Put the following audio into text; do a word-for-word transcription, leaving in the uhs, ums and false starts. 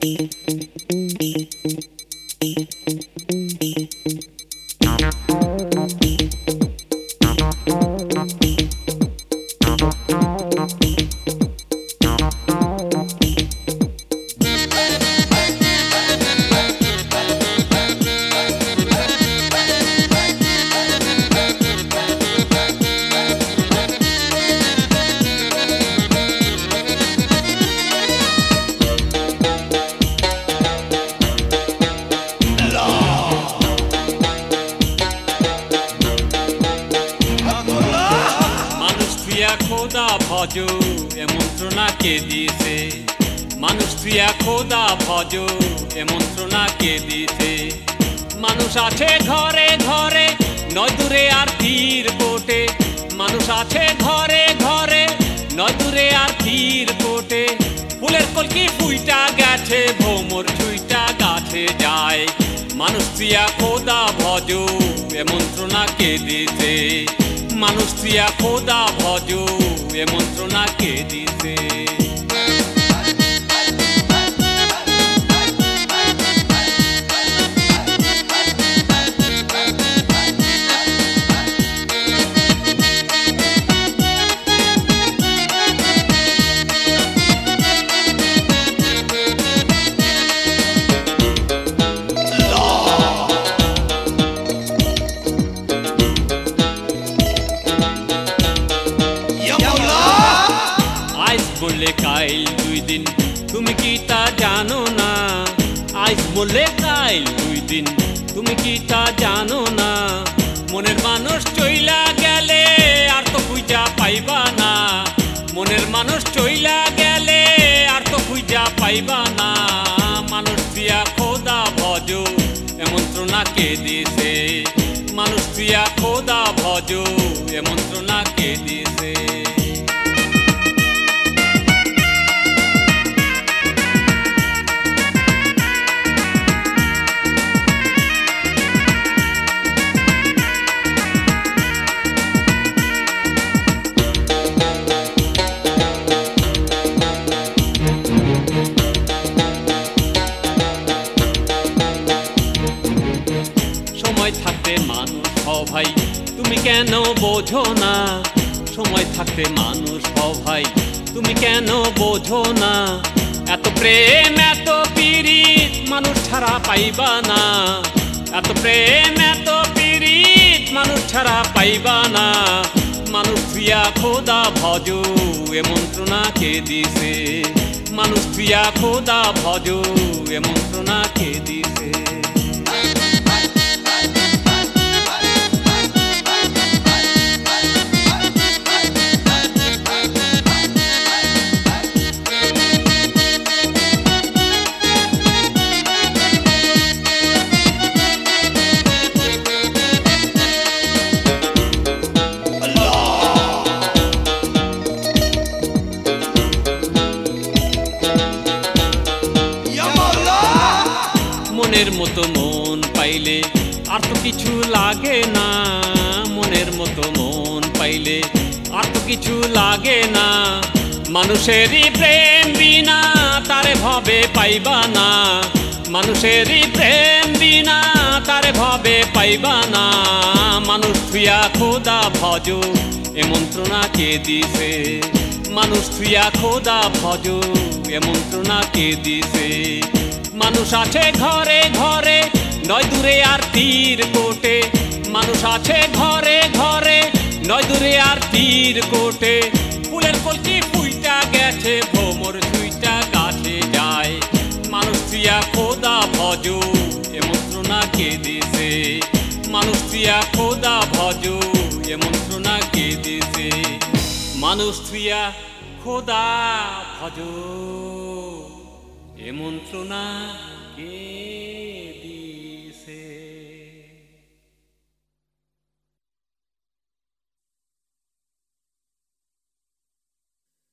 খোদা ভজো এ মন্ত্রণা কে দিয়েছে? মানুষ প্রিয়া খোদা ভজো এ মন্ত্রণা কে দিয়েছে? মানুষ আছে ঘরে ঘরে নয় দূরে আর তীর কোটে, মানুষ আছে ঘরে ঘরে নয় দূরে আর তীর কোটে। ফুলের কলকি ফুইটা গেছে ভোমর ছুইটা গাছে যায়। মানুষ প্রিয়া খোদা ভজো এ মন্ত্রণা কে দিয়েছে? মানুষ প্রিয়া খোদা ভজো এ মন্ত্রণা কে দিয়েছে? বললে কাইল দুই দিন তুমি কি তা জানো না? আজ বললে কাইল দুই দিন তুমি কি তা জানো না? মনের মানুষ চইলা গেলে আর তো খুঁজা পাইবা না। মনের মানুষ চইলা গেলে আর তো খুঁজা পাইবা না। মানুষ প্রিয়া খোদা ভজো এ মন্ত্রণা কে দিয়েছে? মানুষ প্রিয়া খোদা ভজো এ মন্ত্রণা কে দিয়েছে? সময় থাকতে মানুষ হও ভাই তুমি কেন বোঝো না? সময় থাকতে মানুষ হও ভাই তুমি কেন বোঝো না? এত প্রেম এত পীড়িত মানুষ ছাড়া পাইবা না। এত প্রেম এত পীড়িত মানুষ ছাড়া পাইবা না। মানুষ প্রিয়া খোদা ভজো এ মন্ত্রণা কে দিয়েছে? মানুষ প্রিয়া খোদা ভজো এ মন্ত্রণা কে দিয়েছে? মনের মতো মন পাইলে আর তো কিছু লাগে না। মনের মতো মন পাইলে আর তো কিছু লাগে না। মানুষেরই প্রেম বিনা তারে ভবে পাইবা না। মানুষেরই প্রেম বিনা তারে ভবে পাইবা না। মানুষ প্রিয়া খোদা ভজো এ মন্ত্রণা কে দিয়েছে? মানুষ প্রিয়া খোদা ভজো এ মন্ত্রণা কে দিয়েছে? মানুষ আছে ঘরে ঘরে নয় দূরে আর তীর কোটে। মানুষ আছে ঘরে ঘরে নয় দূরে আর তীর কোটে। ফুলের কলকি ফুইটা গেছে ভোমর ছুইটা গাছে যায়। মানুষ প্রিয়া খোদা ভজো এ মন্ত্রণা কে দিয়েছে? মানুষ প্রিয়া খোদা ভজো এ মন্ত্রণা কে দিয়েছে? মানুষ প্রিয়া খোদা ভজো এ মন্ত্রণা কে